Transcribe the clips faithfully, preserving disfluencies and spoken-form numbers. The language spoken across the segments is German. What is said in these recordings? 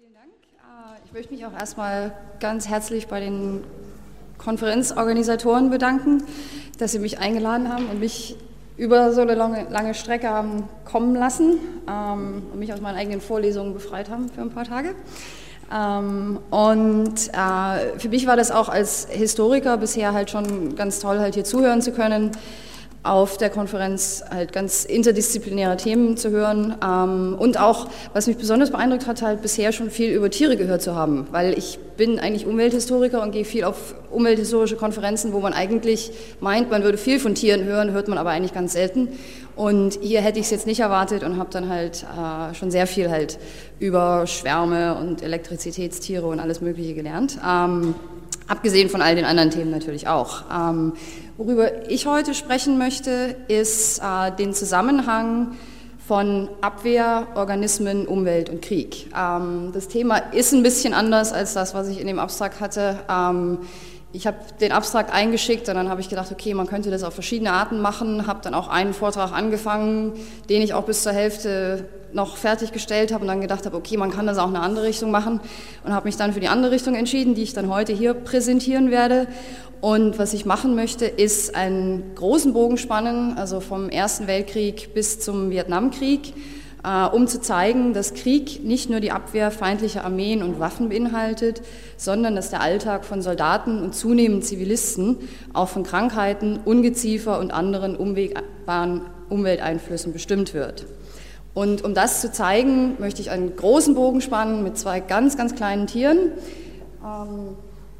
Vielen Dank. Ich möchte mich auch erstmal ganz herzlich bei den Konferenzorganisatoren bedanken, dass sie mich eingeladen haben und mich über so eine lange, lange Strecke haben kommen lassen ähm, und mich aus meinen eigenen Vorlesungen befreit haben für ein paar Tage. Ähm, und äh, für mich war das auch als Historiker bisher halt schon ganz toll, halt hier zuhören zu können, auf der Konferenz halt ganz interdisziplinäre Themen zu hören ähm, und auch, was mich besonders beeindruckt hat, halt bisher schon viel über Tiere gehört zu haben, weil ich bin eigentlich Umwelthistoriker und gehe viel auf umwelthistorische Konferenzen, wo man eigentlich meint, man würde viel von Tieren hören, hört man aber eigentlich ganz selten. Und hier hätte ich es jetzt nicht erwartet und habe dann halt äh, schon sehr viel halt über Schwärme und Elektrizitätstiere und alles Mögliche gelernt. Ähm, Abgesehen von all den anderen Themen natürlich auch. Ähm, worüber ich heute sprechen möchte, ist äh, den Zusammenhang von Abwehr, Organismen, Umwelt und Krieg. Ähm, das Thema ist ein bisschen anders als das, was ich in dem Abstrakt hatte. Ähm, ich habe den Abstrakt eingeschickt und dann habe ich gedacht, okay, man könnte das auf verschiedene Arten machen, habe dann auch einen Vortrag angefangen, den ich auch bis zur Hälfte noch fertiggestellt habe und dann gedacht habe, okay, man kann das auch in eine andere Richtung machen und habe mich dann für die andere Richtung entschieden, die ich dann heute hier präsentieren werde. Und was ich machen möchte, ist einen großen Bogen spannen, also vom Ersten Weltkrieg bis zum Vietnamkrieg, äh, um zu zeigen, dass Krieg nicht nur die Abwehr feindlicher Armeen und Waffen beinhaltet, sondern dass der Alltag von Soldaten und zunehmend Zivilisten auch von Krankheiten, Ungeziefer und anderen unwegbaren Umwelteinflüssen bestimmt wird. Und um das zu zeigen, möchte ich einen großen Bogen spannen mit zwei ganz, ganz kleinen Tieren. Ähm,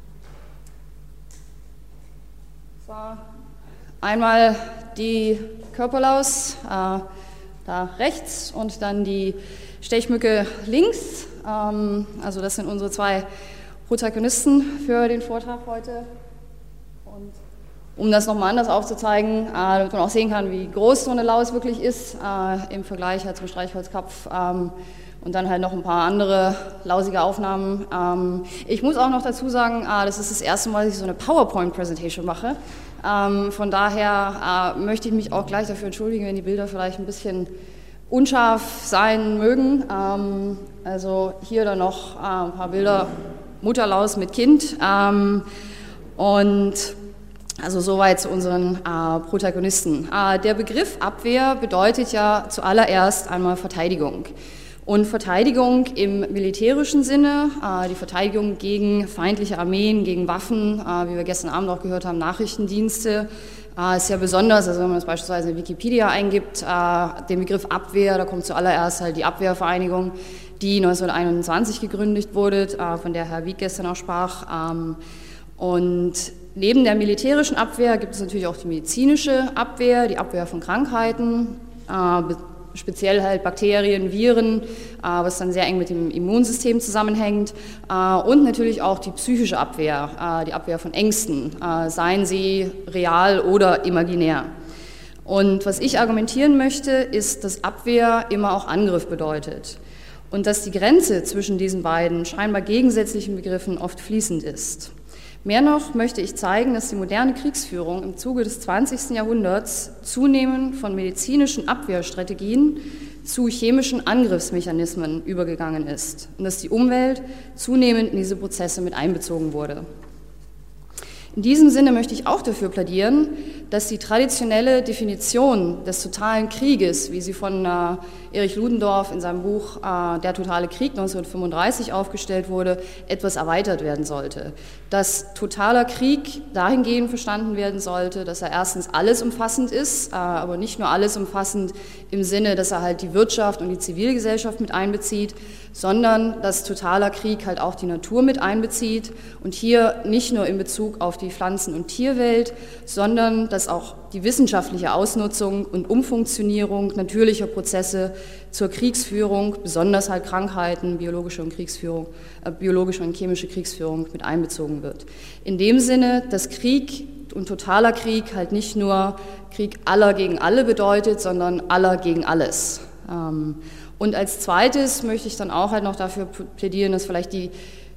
so, einmal die Körperlaus, äh, da rechts, und dann die Stechmücke links. Ähm, also das sind unsere zwei Protagonisten für den Vortrag heute. Und um das nochmal anders aufzuzeigen, äh, damit man auch sehen kann, wie groß so eine Laus wirklich ist, äh, im Vergleich halt zum Streichholzkopf, ähm, und dann halt noch ein paar andere lausige Aufnahmen. Ähm, ich muss auch noch dazu sagen, äh, das ist das erste Mal, dass ich so eine PowerPoint-Präsentation mache. Ähm, von daher äh, möchte ich mich auch gleich dafür entschuldigen, wenn die Bilder vielleicht ein bisschen unscharf sein mögen. Ähm, also hier dann noch äh, ein paar Bilder, Mutterlaus mit Kind. Ähm, und Also soweit zu unseren äh, Protagonisten. Äh, der Begriff Abwehr bedeutet ja zuallererst einmal Verteidigung. Und Verteidigung im militärischen Sinne, äh, die Verteidigung gegen feindliche Armeen, gegen Waffen, äh, wie wir gestern Abend auch gehört haben, Nachrichtendienste, äh, ist ja besonders, also wenn man das beispielsweise in Wikipedia eingibt, äh, den Begriff Abwehr, da kommt zuallererst halt die Abwehrvereinigung, die neunzehnhunderteinundzwanzig gegründet wurde, äh, von der Herr Wieck gestern auch sprach. Ähm, und Neben der militärischen Abwehr gibt es natürlich auch die medizinische Abwehr, die Abwehr von Krankheiten, äh, speziell halt Bakterien, Viren, äh, was dann sehr eng mit dem Immunsystem zusammenhängt, äh, und natürlich auch die psychische Abwehr, äh, die Abwehr von Ängsten, äh, seien sie real oder imaginär. Und was ich argumentieren möchte, ist, dass Abwehr immer auch Angriff bedeutet und dass die Grenze zwischen diesen beiden scheinbar gegensätzlichen Begriffen oft fließend ist. Mehr noch möchte ich zeigen, dass die moderne Kriegsführung im Zuge des zwanzigsten Jahrhunderts zunehmend von medizinischen Abwehrstrategien zu chemischen Angriffsmechanismen übergegangen ist und dass die Umwelt zunehmend in diese Prozesse mit einbezogen wurde. In diesem Sinne möchte ich auch dafür plädieren, dass die traditionelle Definition des totalen Krieges, wie sie von äh, Erich Ludendorff in seinem Buch äh, Der totale Krieg neunzehnhundertfünfunddreißig aufgestellt wurde, etwas erweitert werden sollte. Dass totaler Krieg dahingehend verstanden werden sollte, dass er erstens alles umfassend ist, äh, aber nicht nur alles umfassend im Sinne, dass er halt die Wirtschaft und die Zivilgesellschaft mit einbezieht, sondern dass totaler Krieg halt auch die Natur mit einbezieht und hier nicht nur in Bezug auf die Pflanzen- und Tierwelt, sondern dass auch die wissenschaftliche Ausnutzung und Umfunktionierung natürlicher Prozesse zur Kriegsführung, besonders halt Krankheiten, biologische und Kriegsführung, äh, biologische und chemische Kriegsführung mit einbezogen wird. In dem Sinne, dass Krieg und totaler Krieg halt nicht nur Krieg aller gegen alle bedeutet, sondern aller gegen alles. Ähm, Und als zweites möchte ich dann auch halt noch dafür plädieren, dass vielleicht die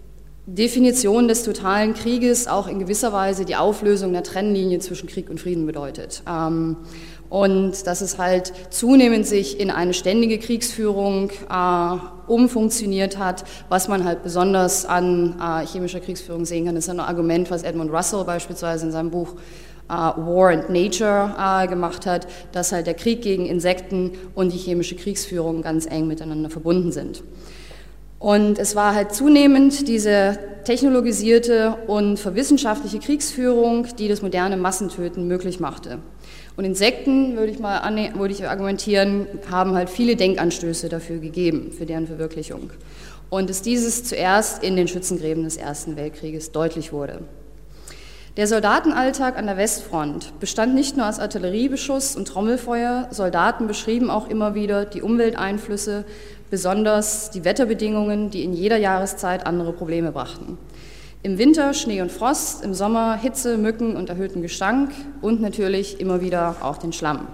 Definition des totalen Krieges auch in gewisser Weise die Auflösung der Trennlinie zwischen Krieg und Frieden bedeutet. Ähm, und dass es halt zunehmend sich in eine ständige Kriegsführung äh, umfunktioniert hat, was man halt besonders an äh, chemischer Kriegsführung sehen kann. Das ist ein Argument, was Edmund Russell beispielsweise in seinem Buch äh, War and Nature äh, gemacht hat, dass halt der Krieg gegen Insekten und die chemische Kriegsführung ganz eng miteinander verbunden sind. Und es war halt zunehmend diese technologisierte und verwissenschaftliche Kriegsführung, die das moderne Massentöten möglich machte. Und Insekten, würde ich mal würde ich argumentieren, haben halt viele Denkanstöße dafür gegeben, für deren Verwirklichung. Und dass dieses zuerst in den Schützengräben des Ersten Weltkrieges deutlich wurde. Der Soldatenalltag an der Westfront bestand nicht nur aus Artilleriebeschuss und Trommelfeuer, Soldaten beschrieben auch immer wieder die Umwelteinflüsse, besonders die Wetterbedingungen, die in jeder Jahreszeit andere Probleme brachten. Im Winter Schnee und Frost, im Sommer Hitze, Mücken und erhöhten Gestank und natürlich immer wieder auch den Schlamm.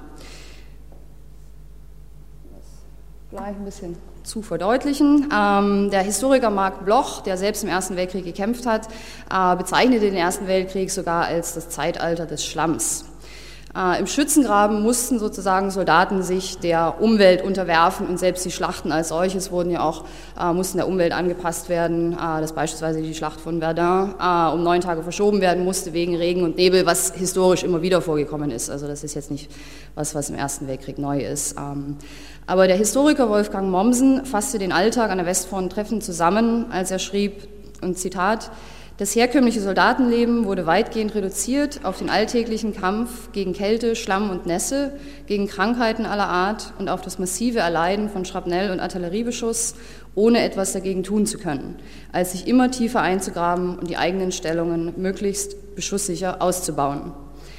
Gleich ein bisschen zu verdeutlichen. Ähm, der Historiker Marc Bloch, der selbst im Ersten Weltkrieg gekämpft hat, äh, bezeichnete den Ersten Weltkrieg sogar als das Zeitalter des Schlamms. Äh, Im Schützengraben mussten sozusagen Soldaten sich der Umwelt unterwerfen und selbst die Schlachten als solches wurden ja auch, äh, mussten der Umwelt angepasst werden, äh, dass beispielsweise die Schlacht von Verdun äh, um neun Tage verschoben werden musste wegen Regen und Nebel, was historisch immer wieder vorgekommen ist. Also das ist jetzt nicht was, was im Ersten Weltkrieg neu ist. Ähm, aber der Historiker Wolfgang Mommsen fasste den Alltag an der Westfront treffend zusammen, als er schrieb, und Zitat, das herkömmliche Soldatenleben wurde weitgehend reduziert auf den alltäglichen Kampf gegen Kälte, Schlamm und Nässe, gegen Krankheiten aller Art und auf das massive Erleiden von Schrapnell- und Artilleriebeschuss, ohne etwas dagegen tun zu können, als sich immer tiefer einzugraben und die eigenen Stellungen möglichst beschusssicher auszubauen.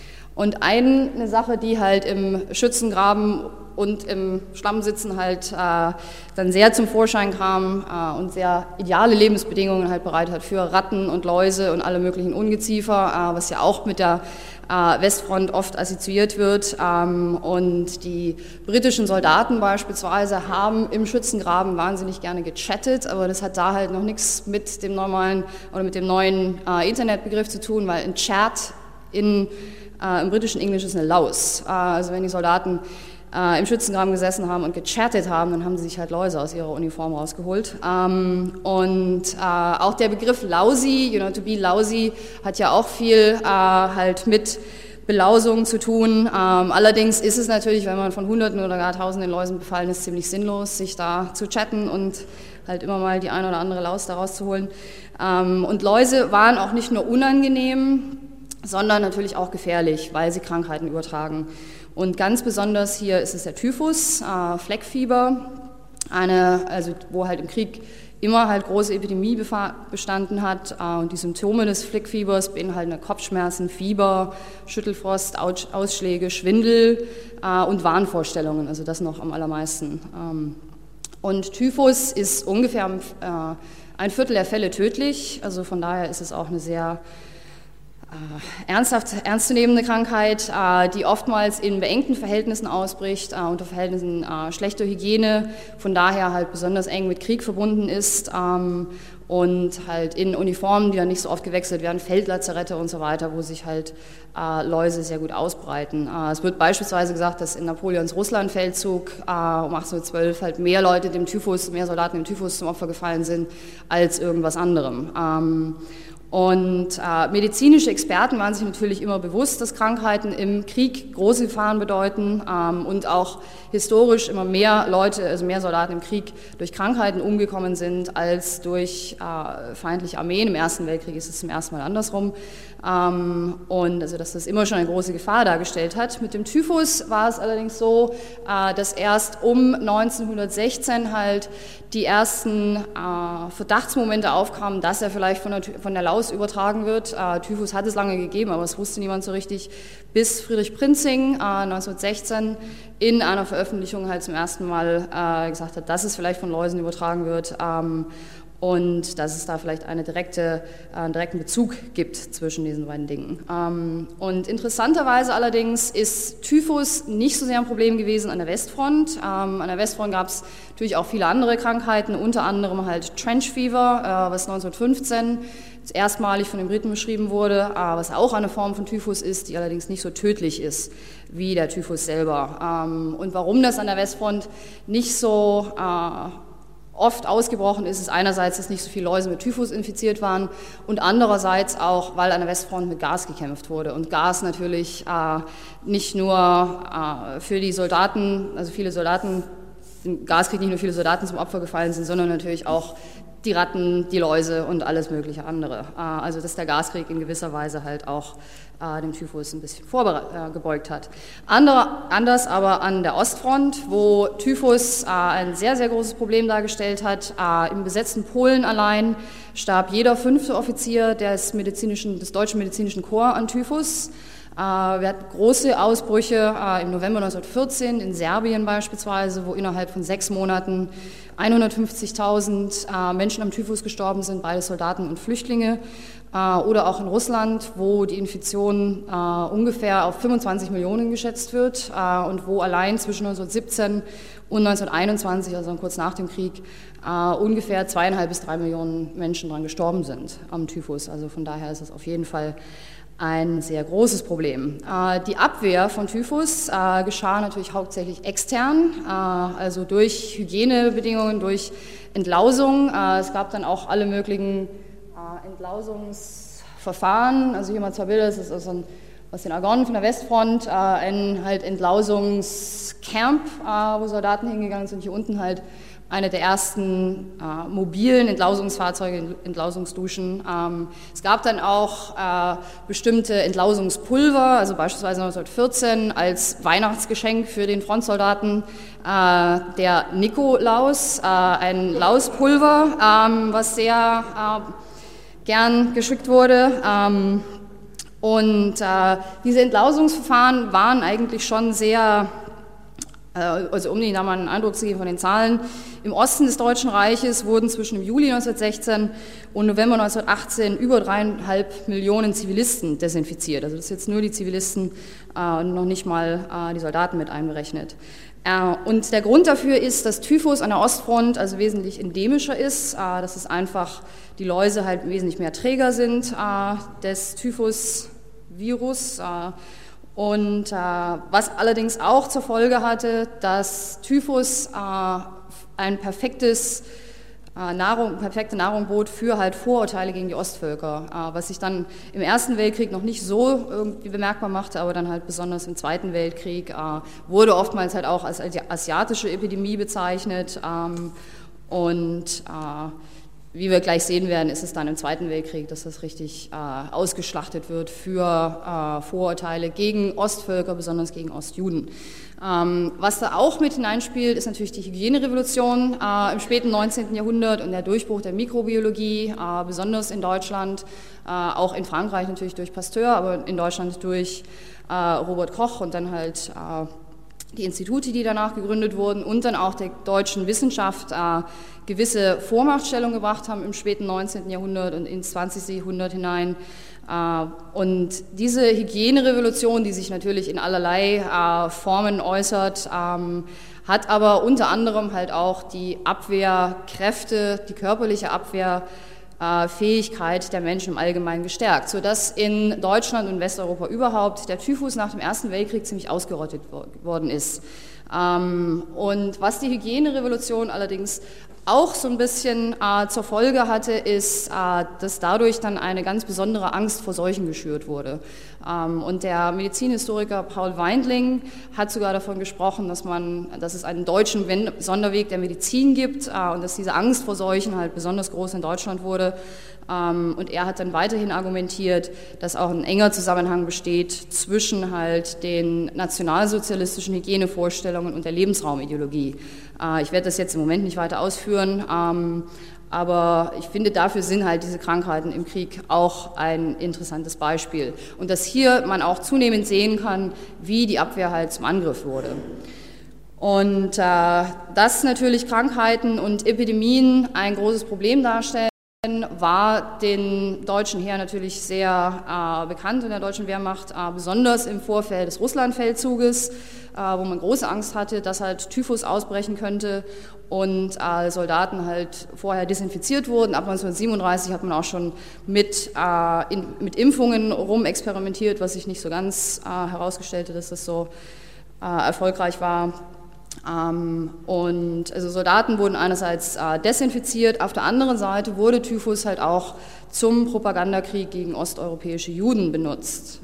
Und eine Sache, die halt im Schützengraben und im Schlammsitzen halt äh, dann sehr zum Vorschein kam äh, und sehr ideale Lebensbedingungen halt bereitet hat für Ratten und Läuse und alle möglichen Ungeziefer, äh, was ja auch mit der äh, Westfront oft assoziiert wird. Ähm, und die britischen Soldaten beispielsweise haben im Schützengraben wahnsinnig gerne gechattet, aber das hat da halt noch nichts mit dem normalen oder mit dem neuen äh, Internetbegriff zu tun, weil ein Chat in, äh, im britischen Englisch ist eine Laus. Äh, also wenn die Soldaten Äh, im Schützengraben gesessen haben und gechattet haben, dann haben sie sich halt Läuse aus ihrer Uniform rausgeholt. Ähm, und äh, auch der Begriff lousy, you know, to be lousy, hat ja auch viel äh, halt mit Belausung zu tun. Ähm, allerdings ist es natürlich, wenn man von Hunderten oder gar Tausenden Läusen befallen ist, ziemlich sinnlos, sich da zu chatten und halt immer mal die eine oder andere Laus da rauszuholen. Ähm, und Läuse waren auch nicht nur unangenehm, sondern natürlich auch gefährlich, weil sie Krankheiten übertragen. Und ganz besonders hier ist es der Typhus, äh, Fleckfieber, eine, also wo halt im Krieg immer halt große Epidemie bestanden hat. Äh, und die Symptome des Fleckfiebers beinhalten Kopfschmerzen, Fieber, Schüttelfrost, Ausschläge, Schwindel äh, und Wahnvorstellungen, also das noch am allermeisten. Ähm, und Typhus ist ungefähr äh, ein Viertel der Fälle tödlich, also von daher ist es auch eine sehr Äh, ernsthaft ernstzunehmende Krankheit, äh, die oftmals in beengten Verhältnissen ausbricht, äh, unter Verhältnissen äh, schlechter Hygiene, von daher halt besonders eng mit Krieg verbunden ist ähm, und halt in Uniformen, die dann nicht so oft gewechselt werden, Feldlazarette und so weiter, wo sich halt äh, Läuse sehr gut ausbreiten. Äh, es wird beispielsweise gesagt, dass in Napoleons Russlandfeldzug äh, um achtzehnhundertzwölf halt mehr Leute dem Typhus, mehr Soldaten dem Typhus zum Opfer gefallen sind als irgendwas anderem. Ähm, Und äh, medizinische Experten waren sich natürlich immer bewusst, dass Krankheiten im Krieg große Gefahren bedeuten ähm, und auch historisch immer mehr Leute, also mehr Soldaten im Krieg durch Krankheiten umgekommen sind als durch äh, feindliche Armeen. Im Ersten Weltkrieg ist es zum ersten Mal andersrum. Ähm, und also, dass das immer schon eine große Gefahr dargestellt hat. Mit dem Typhus war es allerdings so, äh, dass erst um neunzehnhundertsechzehn halt die ersten äh, Verdachtsmomente aufkamen, dass er vielleicht von der, von der Laus übertragen wird. Äh, Typhus hat es lange gegeben, aber es wusste niemand so richtig, bis Friedrich Prinzing äh, neunzehnhundertsechzehn in einer Veröffentlichung halt zum ersten Mal äh, gesagt hat, dass es vielleicht von Läusen übertragen wird. Ähm, und dass es da vielleicht eine direkte, äh, einen direkten Bezug gibt zwischen diesen beiden Dingen. Ähm, und interessanterweise allerdings ist Typhus nicht so sehr ein Problem gewesen an der Westfront. Ähm, an der Westfront gab es natürlich auch viele andere Krankheiten, unter anderem halt Trench Fever, äh, was neunzehnhundertfünfzehn erstmalig von den Briten beschrieben wurde, äh, was auch eine Form von Typhus ist, die allerdings nicht so tödlich ist wie der Typhus selber. Ähm, und warum das an der Westfront nicht so äh, oft ausgebrochen ist, ist einerseits, dass nicht so viele Läuse mit Typhus infiziert waren und andererseits auch, weil an der Westfront mit Gas gekämpft wurde. Und Gas natürlich äh, nicht nur äh, für die Soldaten, also viele Soldaten, im Gaskrieg nicht nur viele Soldaten zum Opfer gefallen sind, sondern natürlich auch die Ratten, die Läuse und alles mögliche andere. Äh, also dass der Gaskrieg in gewisser Weise halt auch äh, dem Typhus ein bisschen vorgebeugt hat. Andere, anders aber an der Ostfront, wo Typhus äh, ein sehr, sehr großes Problem dargestellt hat. Äh, im besetzten Polen allein starb jeder fünfte Offizier des, medizinischen, des deutschen medizinischen Korps an Typhus. Äh, wir hatten große Ausbrüche äh, im November neunzehnhundertvierzehn in Serbien beispielsweise, wo innerhalb von sechs Monaten hundertfünfzigtausend äh, Menschen am Typhus gestorben sind, beides Soldaten und Flüchtlinge. Äh, oder auch in Russland, wo die Infektion äh, ungefähr auf fünfundzwanzig Millionen geschätzt wird äh, und wo allein zwischen neunzehnhundertsiebzehn und neunzehnhunderteinundzwanzig, also kurz nach dem Krieg, äh, ungefähr zweieinhalb bis drei Millionen Menschen daran gestorben sind am Typhus. Also von daher ist das auf jeden Fall ein sehr großes Problem. Äh, die Abwehr von Typhus äh, geschah natürlich hauptsächlich extern, äh, also durch Hygienebedingungen, durch Entlausung. Äh, es gab dann auch alle möglichen äh, Entlausungsverfahren. Also hier mal zwei Bilder, das ist aus, ein, aus den Argonen von der Westfront, äh, ein halt Entlausungscamp, äh, wo Soldaten hingegangen sind. Hier unten halt eine der ersten äh, mobilen Entlausungsfahrzeuge, Entlausungsduschen. Ähm, es gab dann auch äh, bestimmte Entlausungspulver, also beispielsweise neunzehnhundertvierzehn als Weihnachtsgeschenk für den Frontsoldaten äh, der Nikolaus, äh, ein Lauspulver, ähm, was sehr äh, gern geschickt wurde. Ähm, und äh, diese Entlausungsverfahren waren eigentlich schon sehr, also um Ihnen da mal einen Eindruck zu geben von den Zahlen, im Osten des Deutschen Reiches wurden zwischen dem Juli neunzehnhundertsechzehn und November neunzehnhundertachtzehn über dreieinhalb Millionen Zivilisten desinfiziert. Also das ist jetzt nur die Zivilisten äh, und noch nicht mal äh, die Soldaten mit einberechnet. Äh, und der Grund dafür ist, dass Typhus an der Ostfront also wesentlich endemischer ist, äh, dass es einfach die Läuse halt wesentlich mehr Träger sind äh, des Typhus-Virus. Äh, Und äh, was allerdings auch zur Folge hatte, dass Typhus äh, ein perfektes äh, Nahrung, perfekte Nahrung bot für halt Vorurteile gegen die Ostvölker, äh, was sich dann im Ersten Weltkrieg noch nicht so irgendwie bemerkbar machte, aber dann halt besonders im Zweiten Weltkrieg äh, wurde oftmals halt auch als asiatische Epidemie bezeichnet ähm, und äh, wie wir gleich sehen werden, ist es dann im Zweiten Weltkrieg, dass das richtig äh, ausgeschlachtet wird für äh, Vorurteile gegen Ostvölker, besonders gegen Ostjuden. Ähm, was da auch mit hineinspielt, ist natürlich die Hygienerevolution äh, im späten neunzehnten Jahrhundert und der Durchbruch der Mikrobiologie, äh, besonders in Deutschland, äh, auch in Frankreich natürlich durch Pasteur, aber in Deutschland durch äh, Robert Koch und dann halt äh, die Institute, die danach gegründet wurden und dann auch der deutschen Wissenschaft äh, gewisse Vormachtstellung gebracht haben im späten neunzehnten Jahrhundert und ins zwanzigste Jahrhundert hinein. Äh, und diese Hygienerevolution, die sich natürlich in allerlei äh, Formen äußert, ähm, hat aber unter anderem halt auch die Abwehrkräfte, die körperliche Abwehr, Fähigkeit der Menschen im Allgemeinen gestärkt, sodass in Deutschland und Westeuropa überhaupt der Typhus nach dem Ersten Weltkrieg ziemlich ausgerottet worden ist. Und was die Hygienerevolution allerdings auch so ein bisschen äh, zur Folge hatte, ist, äh, dass dadurch dann eine ganz besondere Angst vor Seuchen geschürt wurde. Ähm, und der Medizinhistoriker Paul Weindling hat sogar davon gesprochen, dass man, dass es einen deutschen Sonderweg der Medizin gibt äh, und dass diese Angst vor Seuchen halt besonders groß in Deutschland wurde. Ähm, und er hat dann weiterhin argumentiert, dass auch ein enger Zusammenhang besteht zwischen halt den nationalsozialistischen Hygienevorstellungen und der Lebensraumideologie. Äh, ich werde das jetzt im Moment nicht weiter ausführen, ähm, aber ich finde, dafür sind halt diese Krankheiten im Krieg auch ein interessantes Beispiel. Und dass hier man auch zunehmend sehen kann, wie die Abwehr halt zum Angriff wurde. Und äh, dass natürlich Krankheiten und Epidemien ein großes Problem darstellen, war den deutschen Heer natürlich sehr äh, bekannt in der deutschen Wehrmacht, äh, besonders im Vorfeld des Russlandfeldzuges, äh, wo man große Angst hatte, dass halt Typhus ausbrechen könnte und äh, Soldaten halt vorher desinfiziert wurden. Ab neunzehnhundertsiebenunddreißig hat man auch schon mit, äh, in, mit Impfungen rumexperimentiert, was sich nicht so ganz äh, herausgestellte, dass das so äh, erfolgreich war. Ähm, und also Soldaten wurden einerseits äh, desinfiziert, auf der anderen Seite wurde Typhus halt auch zum Propagandakrieg gegen osteuropäische Juden benutzt.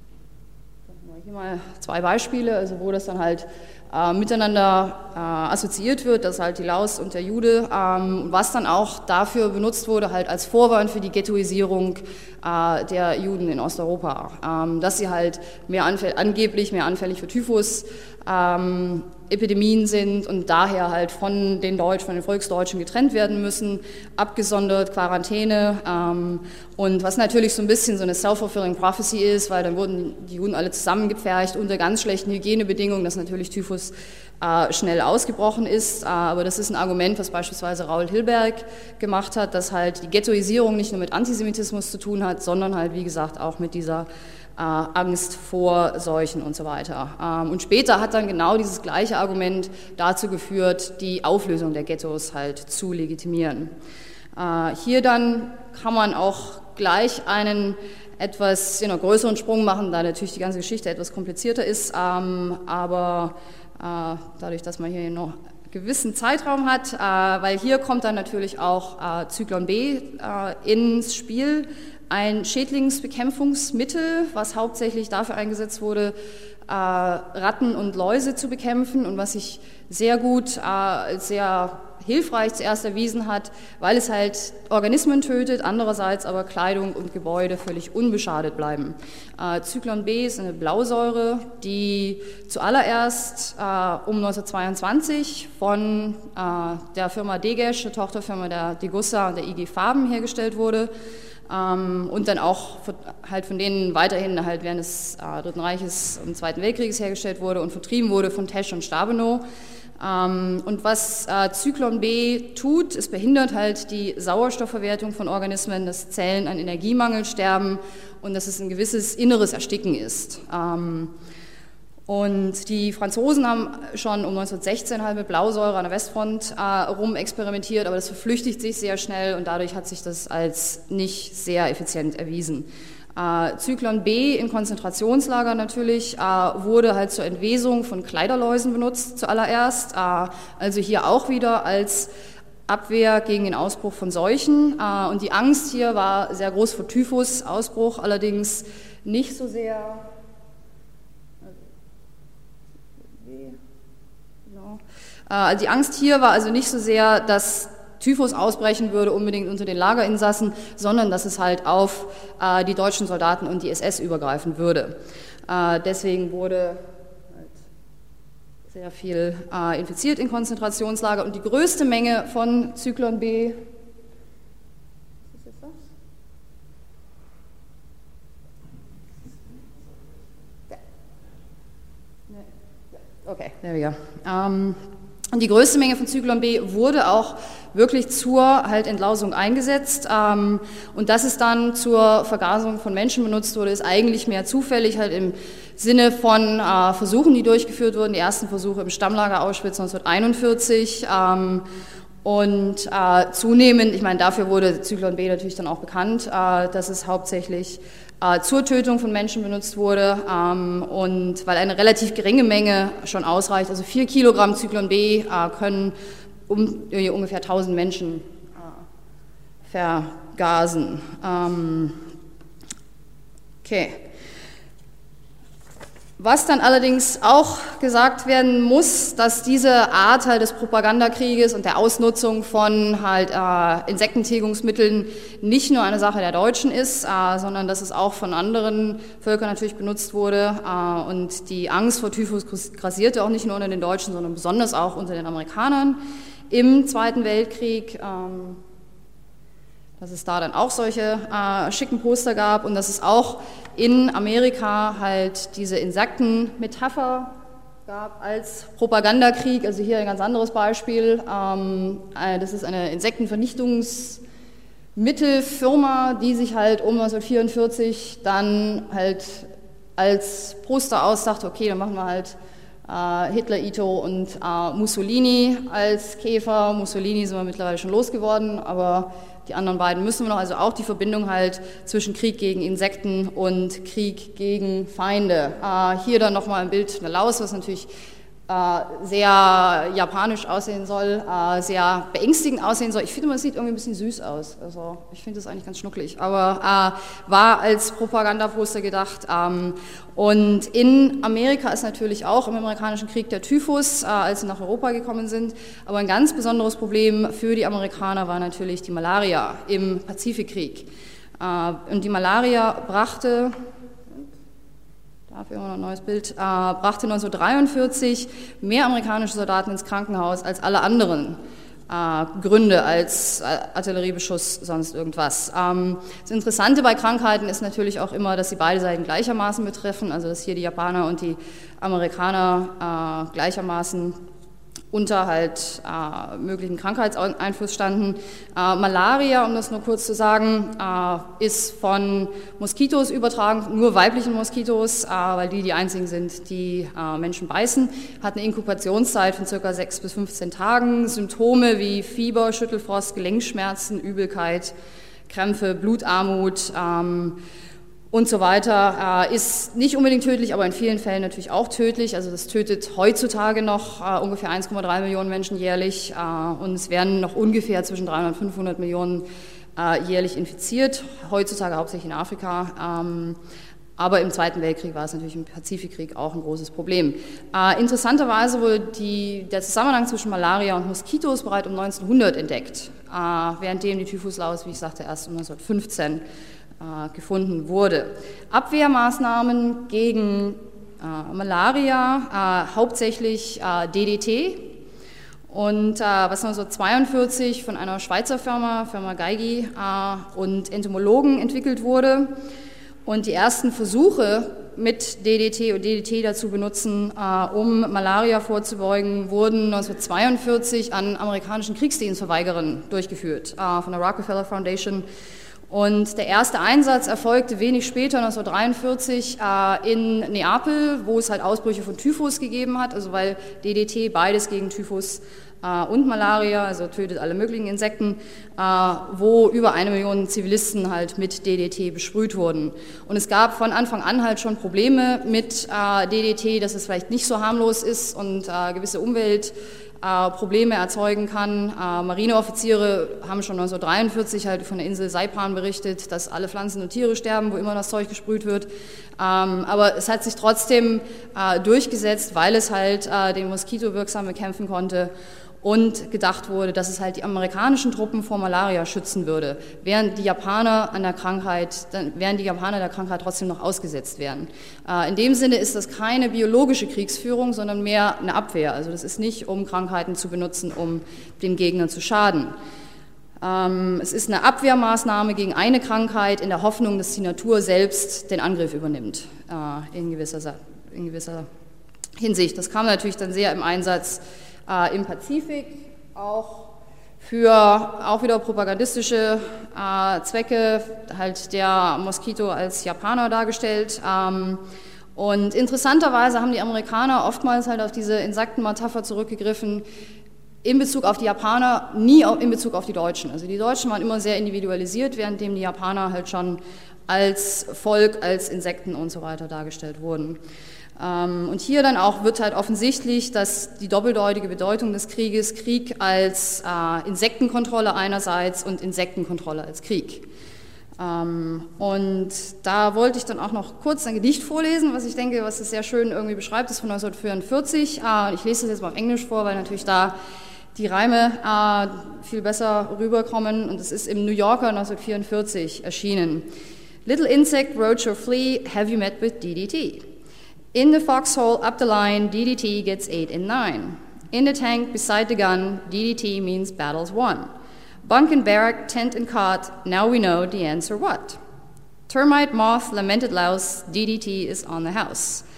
Hier mal zwei Beispiele, also wo das dann halt äh, miteinander äh, assoziiert wird, dass halt die Laus und der Jude, ähm, was dann auch dafür benutzt wurde, halt als Vorwand für die Ghettoisierung äh, der Juden in Osteuropa, ähm, dass sie halt mehr anfäll- angeblich mehr anfällig für Typhus ähm, Epidemien sind und daher halt von den Deutschen, von den Volksdeutschen getrennt werden müssen, abgesondert, Quarantäne ähm, und was natürlich so ein bisschen so eine self-fulfilling prophecy ist, weil dann wurden die Juden alle zusammengepfercht unter ganz schlechten Hygienebedingungen, dass natürlich Typhus äh, schnell ausgebrochen ist, äh, aber das ist ein Argument, was beispielsweise Raoul Hilberg gemacht hat, dass halt die Ghettoisierung nicht nur mit Antisemitismus zu tun hat, sondern halt, wie gesagt, auch mit dieser Äh, Angst vor Seuchen und so weiter. Ähm, und später hat dann genau dieses gleiche Argument dazu geführt, die Auflösung der Ghettos halt zu legitimieren. Äh, hier dann kann man auch gleich einen etwas you know, größeren Sprung machen, da natürlich die ganze Geschichte etwas komplizierter ist, ähm, aber äh, dadurch, dass man hier noch einen gewissen Zeitraum hat, äh, weil hier kommt dann natürlich auch äh, Zyklon B äh, ins Spiel, ein Schädlingsbekämpfungsmittel, was hauptsächlich dafür eingesetzt wurde, äh, Ratten und Läuse zu bekämpfen und was sich sehr gut, äh, sehr hilfreich zuerst erwiesen hat, weil es halt Organismen tötet, andererseits aber Kleidung und Gebäude völlig unbeschadet bleiben. Äh, Zyklon B ist eine Blausäure, die zuallererst äh, um neunzehnhundertzweiundzwanzig von äh, der Firma Degesch, der Tochterfirma der Degussa und der I G Farben hergestellt wurde. Ähm, und dann auch halt von denen weiterhin halt während des äh, Dritten Reiches und Zweiten Weltkrieges hergestellt wurde und vertrieben wurde von Tesch und Stabenow. Ähm, und was äh, Zyklon B tut, es behindert halt die Sauerstoffverwertung von Organismen, dass Zellen an Energiemangel sterben und dass es ein gewisses inneres Ersticken ist. Ähm, Und die Franzosen haben schon um neunzehnhundertsechzehn halt mit Blausäure an der Westfront äh, rum experimentiert, aber das verflüchtigt sich sehr schnell und dadurch hat sich das als nicht sehr effizient erwiesen. Äh, Zyklon B in Konzentrationslagern natürlich äh, wurde halt zur Entwesung von Kleiderläusen benutzt zuallererst, äh, also hier auch wieder als Abwehr gegen den Ausbruch von Seuchen äh, und die Angst hier war sehr groß vor Typhus-Ausbruch, allerdings nicht so sehr... Die Angst hier war also nicht so sehr, dass Typhus ausbrechen würde, unbedingt unter den Lagerinsassen, sondern dass es halt auf äh, die deutschen Soldaten und die S S übergreifen würde. Äh, deswegen wurde halt sehr viel äh, infiziert in Konzentrationslager und die größte Menge von Zyklon B. Was ist jetzt das? Okay, there we go. Um, Und die größte Menge von Zyklon B wurde auch wirklich zur halt Entlausung eingesetzt. Ähm, und dass es dann zur Vergasung von Menschen benutzt wurde, ist eigentlich mehr zufällig, halt im Sinne von äh, Versuchen, die durchgeführt wurden. Die ersten Versuche im Stammlager Auschwitz neunzehnhunderteinundvierzig. Ähm, und äh, zunehmend, ich meine, dafür wurde Zyklon B natürlich dann auch bekannt, äh, dass es hauptsächlich äh, zur Tötung von Menschen benutzt wurde ähm, und weil eine relativ geringe Menge schon ausreicht, also vier Kilogramm Zyklon B äh, können um, äh, ungefähr tausend Menschen äh, vergasen. Ähm, okay. Was dann allerdings auch gesagt werden muss, dass diese Art halt des Propagandakrieges und der Ausnutzung von halt äh, Insektentilgungsmitteln nicht nur eine Sache der Deutschen ist, äh, sondern dass es auch von anderen Völkern natürlich benutzt wurde äh, und die Angst vor Typhus grassierte auch nicht nur unter den Deutschen, sondern besonders auch unter den Amerikanern im Zweiten Weltkrieg. Ähm, dass es da dann auch solche äh, schicken Poster gab und dass es auch in Amerika halt diese Insektenmetapher gab als Propagandakrieg, also hier ein ganz anderes Beispiel, ähm, das ist eine Insektenvernichtungsmittelfirma, die sich halt um neunzehnhundertvierundvierzig dann halt als Poster ausdachte, okay, dann machen wir halt äh, Hitler, Ito und äh, Mussolini als Käfer. Mussolini sind wir mittlerweile schon losgeworden, aber die anderen beiden müssen wir noch, also auch die Verbindung halt zwischen Krieg gegen Insekten und Krieg gegen Feinde. Äh, hier dann nochmal ein Bild einer Laus, was natürlich äh, sehr japanisch aussehen soll, äh, sehr beängstigend aussehen soll. Ich finde, man sieht irgendwie ein bisschen süß aus. Also ich finde das eigentlich ganz schnucklig, aber äh, war als Propagandaposter gedacht. Ähm, und in Amerika ist natürlich auch im amerikanischen Krieg der Typhus, äh, als sie nach Europa gekommen sind. Aber ein ganz besonderes Problem für die Amerikaner war natürlich die Malaria im Pazifikkrieg. Äh, und die Malaria brachte... Dafür immer noch ein neues Bild, äh, brachte neunzehnhundertdreiundvierzig mehr amerikanische Soldaten ins Krankenhaus als alle anderen äh, Gründe, als äh, Artilleriebeschuss, sonst irgendwas. Ähm, das Interessante bei Krankheiten ist natürlich auch immer, dass sie beide Seiten gleichermaßen betreffen, also dass hier die Japaner und die Amerikaner äh, gleichermaßen unter halt äh, möglichen Krankheitseinfluss standen. Äh, Malaria, um das nur kurz zu sagen, äh, ist von Moskitos übertragen, nur weiblichen Moskitos, äh, weil die die einzigen sind, die äh, Menschen beißen, hat eine Inkubationszeit von ca. sechs bis fünfzehn Tagen, Symptome wie Fieber, Schüttelfrost, Gelenkschmerzen, Übelkeit, Krämpfe, Blutarmut, ähm, und so weiter, äh, ist nicht unbedingt tödlich, aber in vielen Fällen natürlich auch tödlich. Also das tötet heutzutage noch äh, ungefähr eins Komma drei Millionen Menschen jährlich äh, und es werden noch ungefähr zwischen dreihundert und fünfhundert Millionen äh, jährlich infiziert, heutzutage hauptsächlich in Afrika. Ähm, aber im Zweiten Weltkrieg war es natürlich im Pazifikkrieg auch ein großes Problem. Äh, interessanterweise wurde die, der Zusammenhang zwischen Malaria und Moskitos bereits um neunzehnhundert entdeckt, äh, währenddem die Typhuslaus, wie ich sagte, erst um neunzehnhundertfünfzehn gefunden wurde. Abwehrmaßnahmen gegen äh, Malaria, äh, hauptsächlich äh, D D T und äh, was neunzehnhundertzweiundvierzig von einer Schweizer Firma, Firma Geigy äh, und Entomologen entwickelt wurde und die ersten Versuche mit D D T und D D T dazu benutzen, äh, um Malaria vorzubeugen, wurden neunzehnhundertzweiundvierzig an amerikanischen Kriegsdienstverweigerern durchgeführt, äh, von der Rockefeller Foundation. Und der erste Einsatz erfolgte wenig später, neunzehnhundertdreiundvierzig, äh, in Neapel, wo es halt Ausbrüche von Typhus gegeben hat, also weil D D T beides gegen Typhus äh, und Malaria, also tötet alle möglichen Insekten, äh, wo über eine Million Zivilisten halt mit D D T besprüht wurden. Und es gab von Anfang an halt schon Probleme mit äh, D D T, dass es vielleicht nicht so harmlos ist und äh, gewisse Umwelt Probleme erzeugen kann. Marineoffiziere haben schon neunzehnhundertdreiundvierzig halt von der Insel Saipan berichtet, dass alle Pflanzen und Tiere sterben, wo immer das Zeug gesprüht wird. Aber es hat sich trotzdem durchgesetzt, weil es halt den Moskito wirksam bekämpfen konnte und gedacht wurde, dass es halt die amerikanischen Truppen vor Malaria schützen würde, während die Japaner an der Krankheit, während die Japaner der Krankheit trotzdem noch ausgesetzt wären. In dem Sinne ist das keine biologische Kriegsführung, sondern mehr eine Abwehr. Also das ist nicht, um Krankheiten zu benutzen, um dem Gegner zu schaden. Es ist eine Abwehrmaßnahme gegen eine Krankheit in der Hoffnung, dass die Natur selbst den Angriff übernimmt, in gewisser, in gewisser Hinsicht. Das kam natürlich dann sehr im Einsatz Äh, im Pazifik, auch für auch wieder propagandistische äh, Zwecke, halt der Moskito als Japaner dargestellt. Ähm, und interessanterweise haben die Amerikaner oftmals halt auf diese Insektenmetapher zurückgegriffen, in Bezug auf die Japaner, nie in Bezug auf die Deutschen. Also die Deutschen waren immer sehr individualisiert, währenddem die Japaner halt schon als Volk, als Insekten und so weiter dargestellt wurden. Und hier dann auch wird halt offensichtlich, dass die doppeldeutige Bedeutung des Krieges, Krieg als äh, Insektenkontrolle einerseits und Insektenkontrolle als Krieg. Ähm, und da wollte ich dann auch noch kurz ein Gedicht vorlesen, was ich denke, was es sehr schön irgendwie beschreibt, das ist von neunzehnhundertvierundvierzig. Äh, ich lese das jetzt mal auf Englisch vor, weil natürlich da die Reime äh, viel besser rüberkommen und es ist im New Yorker neunzehnhundertvierundvierzig erschienen. Little insect, roach or flea, have you met with D D T? In the foxhole up the line, D D T gets eight and nine. In the tank beside the gun, D D T means battle's won. Bunk and barrack, tent and cot, now we know the answer what? Termite, moth, lamented louse, D D T is on the house.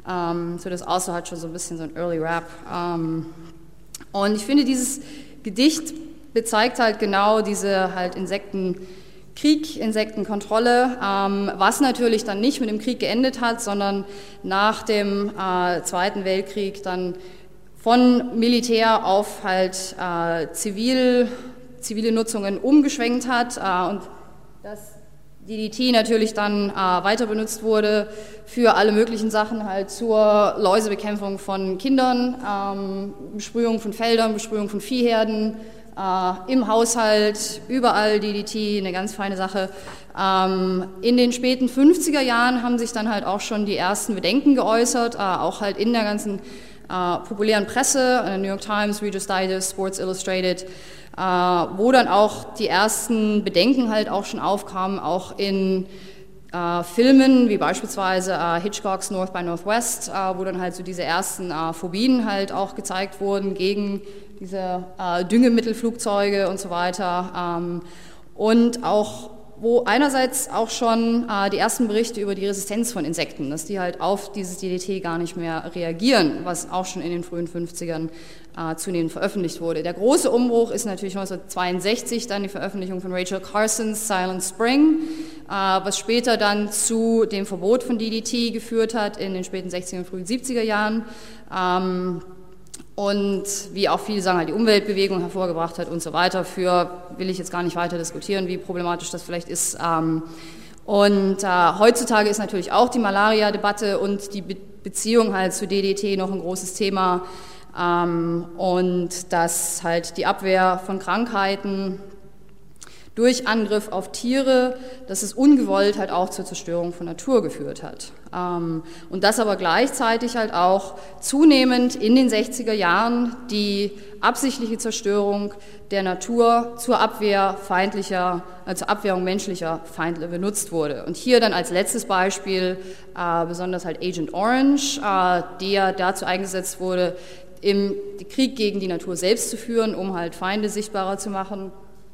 Ähm, so das außer hat schon so ein bisschen so ein Early Rap. Ähm, und ich finde, dieses Gedicht bezeigt halt genau diese halt Insektenkrieg, Insektenkontrolle, ähm, was natürlich dann nicht mit dem Krieg geendet hat, sondern nach dem äh, Zweiten Weltkrieg dann von Militär auf halt äh, zivil, zivile Nutzungen umgeschwenkt hat äh, und das D D T natürlich dann äh, weiter benutzt wurde für alle möglichen Sachen, halt zur Läusebekämpfung von Kindern, ähm, Besprühung von Feldern, Besprühung von Viehherden, äh, im Haushalt, überall D D T, eine ganz feine Sache. Ähm, in den späten fünfziger Jahren haben sich dann halt auch schon die ersten Bedenken geäußert, äh, auch halt in der ganzen äh, populären Presse, äh, New York Times, Reader's Digest, Sports Illustrated, äh, wo dann auch die ersten Bedenken halt auch schon aufkamen, auch in äh, Filmen, wie beispielsweise äh, Hitchcocks North by Northwest, äh, wo dann halt so diese ersten äh, Phobien halt auch gezeigt wurden gegen diese äh, Düngemittelflugzeuge und so weiter. Ähm, und auch wo einerseits auch schon äh, die ersten Berichte über die Resistenz von Insekten, dass die halt auf dieses D D T gar nicht mehr reagieren, was auch schon in den frühen fünfzigern äh, zunehmend veröffentlicht wurde. Der große Umbruch ist natürlich neunzehnhundertzweiundsechzig dann die Veröffentlichung von Rachel Carsons Silent Spring, äh, was später dann zu dem Verbot von D D T geführt hat in den späten sechziger und frühen siebziger Jahren. Ähm, Und wie auch viele sagen, halt die Umweltbewegung hervorgebracht hat und so weiter. Für will ich jetzt gar nicht weiter diskutieren, wie problematisch das vielleicht ist. Und äh, heutzutage ist natürlich auch die Malaria-Debatte und die Be- Beziehung halt zu D D T noch ein großes Thema. Ähm, und dass halt die Abwehr von Krankheiten durch Angriff auf Tiere, dass es ungewollt halt auch zur Zerstörung von Natur geführt hat. Ähm, und dass aber gleichzeitig halt auch zunehmend in den sechziger Jahren die absichtliche Zerstörung der Natur zur Abwehr feindlicher, äh, zur Abwehrung menschlicher Feinde benutzt wurde. Und hier dann als letztes Beispiel äh, besonders halt Agent Orange, äh, der dazu eingesetzt wurde, im Krieg gegen die Natur selbst zu führen, um halt Feinde sichtbarer zu machen.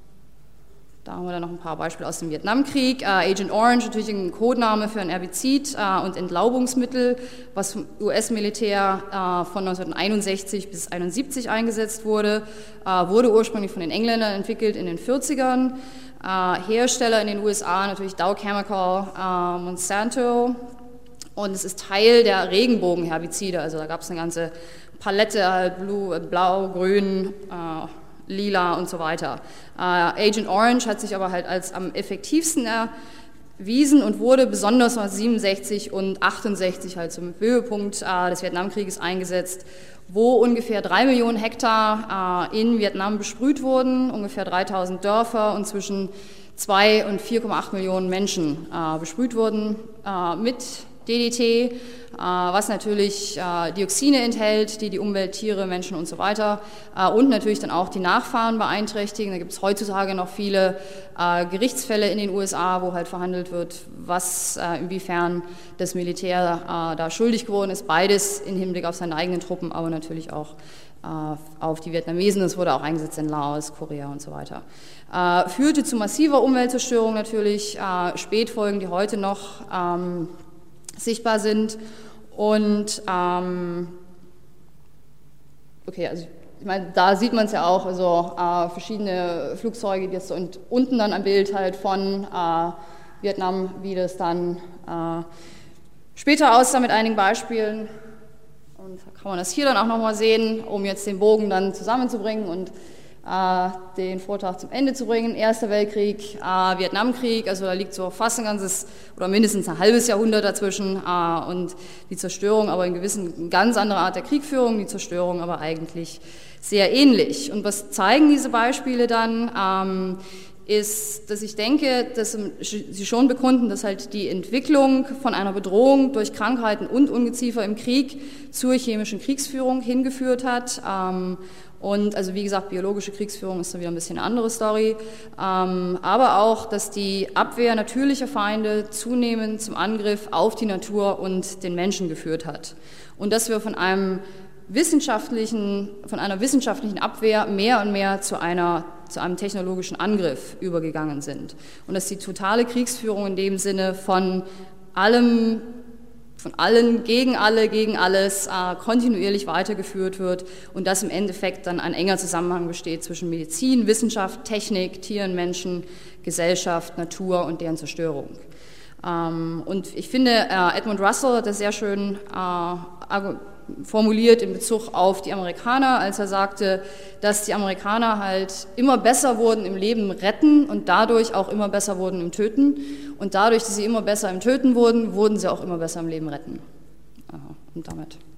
Da haben wir dann noch ein paar Beispiele aus dem Vietnamkrieg. Äh, Agent Orange, natürlich ein Codename für ein Herbizid äh, und Entlaubungsmittel, was vom U S-Militär äh, von neunzehnhunderteinundsechzig bis einundsiebzig eingesetzt wurde, äh, wurde ursprünglich von den Engländern entwickelt in den vierzigern. Äh, Hersteller in den U S A natürlich Dow Chemical, äh, Monsanto, und es ist Teil der Regenbogenherbizide, also da gab es eine ganze Palette, halt Blue, Blau, Grün, äh, Lila und so weiter. Äh, Agent Orange hat sich aber halt als am effektivsten erwiesen und wurde besonders neunzehnhundertsiebenundsechzig und achtundsechzig halt zum Höhepunkt äh, des Vietnamkrieges eingesetzt, wo ungefähr drei Millionen Hektar äh, in Vietnam besprüht wurden, ungefähr dreitausend Dörfer und zwischen zwei und vier Komma acht Millionen Menschen äh, besprüht wurden äh, mit D D T, äh, was natürlich äh, Dioxine enthält, die die Umwelt, Tiere, Menschen und so weiter äh, und natürlich dann auch die Nachfahren beeinträchtigen. Da gibt es heutzutage noch viele äh, Gerichtsfälle in den U S A, wo halt verhandelt wird, was äh, inwiefern das Militär äh, da schuldig geworden ist. Beides im Hinblick auf seine eigenen Truppen, aber natürlich auch äh, auf die Vietnamesen. Das wurde auch eingesetzt in Laos, Korea und so weiter. Äh, führte zu massiver Umweltzerstörung natürlich, äh, Spätfolgen, die heute noch ähm, sichtbar sind. Und ähm, okay, also ich meine, da sieht man es ja auch, also äh, verschiedene Flugzeuge, die jetzt so und unten dann ein Bild halt von äh, Vietnam, wie das dann äh, später aussah mit einigen Beispielen. Und da kann man das hier dann auch nochmal sehen, um jetzt den Bogen dann zusammenzubringen und äh, den Vortrag zum Ende zu bringen. Erster Weltkrieg, äh, Vietnamkrieg, also da liegt so fast ein ganzes oder mindestens ein halbes Jahrhundert dazwischen äh, und die Zerstörung aber in gewissen, eine ganz andere Art der Kriegführung, die Zerstörung aber eigentlich sehr ähnlich. Und was zeigen diese Beispiele dann? Ähm, ist, dass ich denke, dass sie schon bekunden, dass halt die Entwicklung von einer Bedrohung durch Krankheiten und Ungeziefer im Krieg zur chemischen Kriegsführung hingeführt hat. Ähm, Und also wie gesagt, biologische Kriegsführung ist dann wieder ein bisschen eine andere Story, ähm, aber auch, dass die Abwehr natürlicher Feinde zunehmend zum Angriff auf die Natur und den Menschen geführt hat. Und dass wir von einem wissenschaftlichen, von einer wissenschaftlichen Abwehr mehr und mehr zu einer, zu einem technologischen Angriff übergegangen sind. Und dass die totale Kriegsführung in dem Sinne von allem von allen, gegen alle, gegen alles äh, kontinuierlich weitergeführt wird und dass im Endeffekt dann ein enger Zusammenhang besteht zwischen Medizin, Wissenschaft, Technik, Tieren, Menschen, Gesellschaft, Natur und deren Zerstörung. Ähm, und ich finde, äh, Edmund Russell hat das sehr schön äh, formuliert in Bezug auf die Amerikaner, als er sagte, dass die Amerikaner halt immer besser wurden im Leben retten und dadurch auch immer besser wurden im Töten. Und dadurch, dass sie immer besser im Töten wurden, wurden sie auch immer besser im Leben retten. Und damit